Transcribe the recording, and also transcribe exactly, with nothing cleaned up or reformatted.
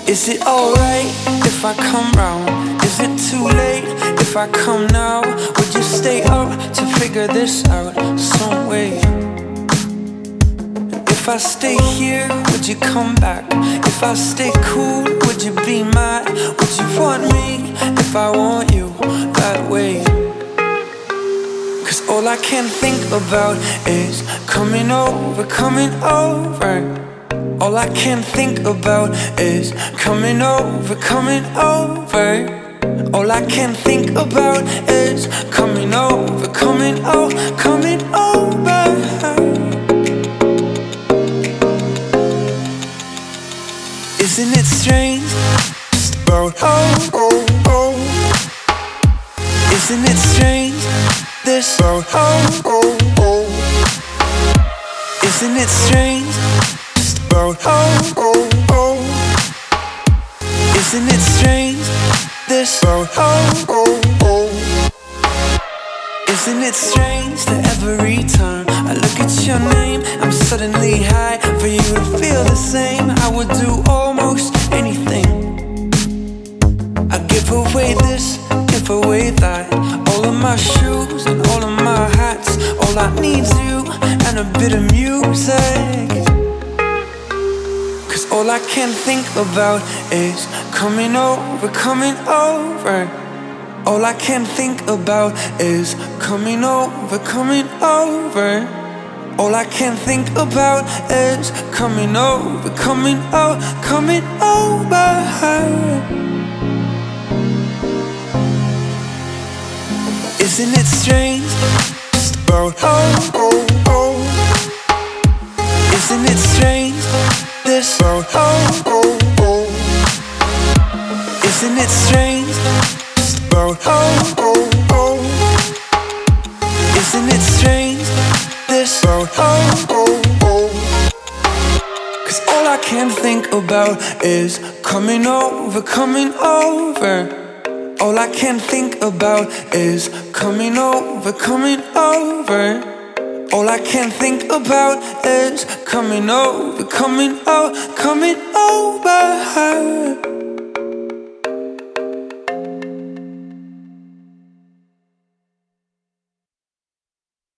Is it alright if I come round? Is it too late if I come now? Would you stay up to figure this out some way? If I stay here, would you come back? If I stay cool, would you be mad? Would you want me if I want you that way? Cause all I can think about is coming over, coming over. All I can think about is coming over, coming over. All I can think about is coming over, coming over, coming over. Isn't it strange? Just about oh, oh, oh. Isn't it strange? This about oh, oh, oh. Isn't it strange? Just about oh, oh, oh. Isn't it strange? This about oh, oh, oh. Isn't it strange that every time I look at your name, I'm suddenly high. For you to feel the same, I would do almost anything. I'd give away this, give away that. All of my shoes and all of my hats. All I need's you and a bit of music. Cause all I can think about is coming over, coming over. All I can think about is coming over, coming over. All I can think about is coming over, coming over, coming over. Isn't it strange? Just about oh, oh, oh. Isn't it strange? This about oh, oh, oh. Isn't it strange? Just about oh, oh, oh. Isn't it strange? This about oh, oh, oh. Cause all I can think about is coming over, coming over. All I can think about is coming over, coming over. All I can think about is coming over, coming over, coming over.